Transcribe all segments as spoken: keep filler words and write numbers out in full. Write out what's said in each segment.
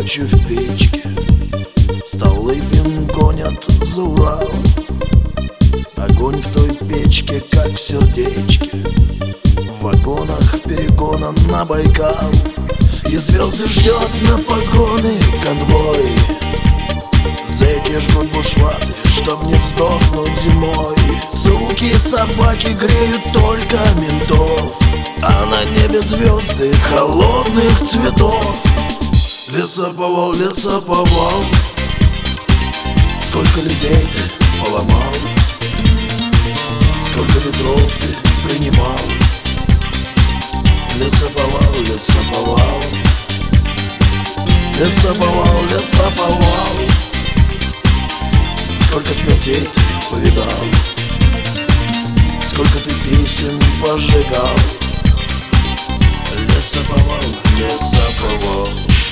ночью в печке Столыпин гонят за Урал. Огонь в той печке, как в сердечке, в вагонах перегона на Байкал. И звезды ждет на погоны конвой. Зэки жгут бушлаты, чтоб не сдохнуть зимой. Суки и собаки греют только ментов, а на небе звезды холодных цветов. Лесоповал, лесоповал, сколько людей ты поломал, сколько ветров ты принимал. Лесоповал, лесоповал, лесоповал, лесоповал, сколько смертей ты повидал, сколько ты песен пожигал. Лесоповал, лесоповал.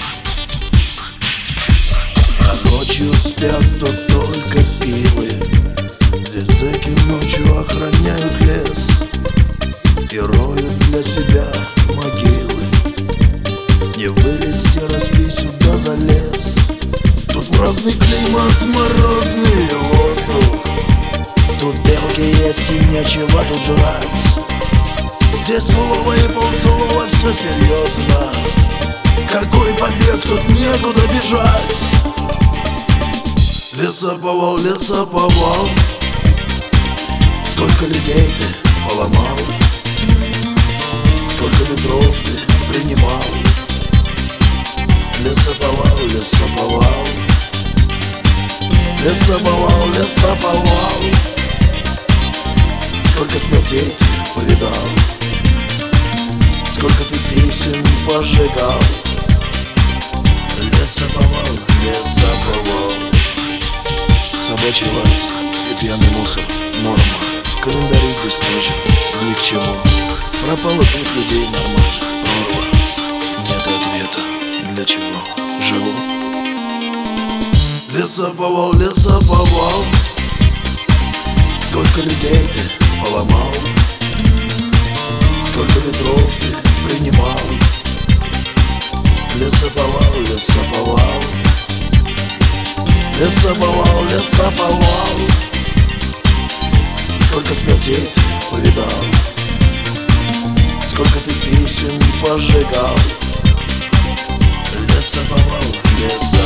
А ночью спят тут только пивы, здесь зэки ночью охраняют лес и роют для себя могилы. Не вылезти, расти сюда залез. Тут морозный климат, морозный воздух. Тут белки есть и нечего тут жрать. Здесь слово и полслова, все серьезно. Какой побег, тут некуда бежать. Лесоповал, лесоповал, сколько людей ты поломал, сколько ветров ты принимал. Лесоповал, лесоповал, лесоповал, лесоповал, сколько смертей ты повидал, сколько ты песен пожигал. Лесоповал, лесоповал. Собачий лай и пьяный мусор — норма. Календари здесь тоже ни к чему. Пропало тут людей нормальных, прорва. Нет ответа, для чего живу. Лесоповал, лесоповал, сколько людей ты поломал, сколько ветров ты принимал. Лесоповал, лесоповал, лесоповал, лесоповал, сколько смертей ты повидал, сколько ты песен пожигал. Лесоповал, лесоповал.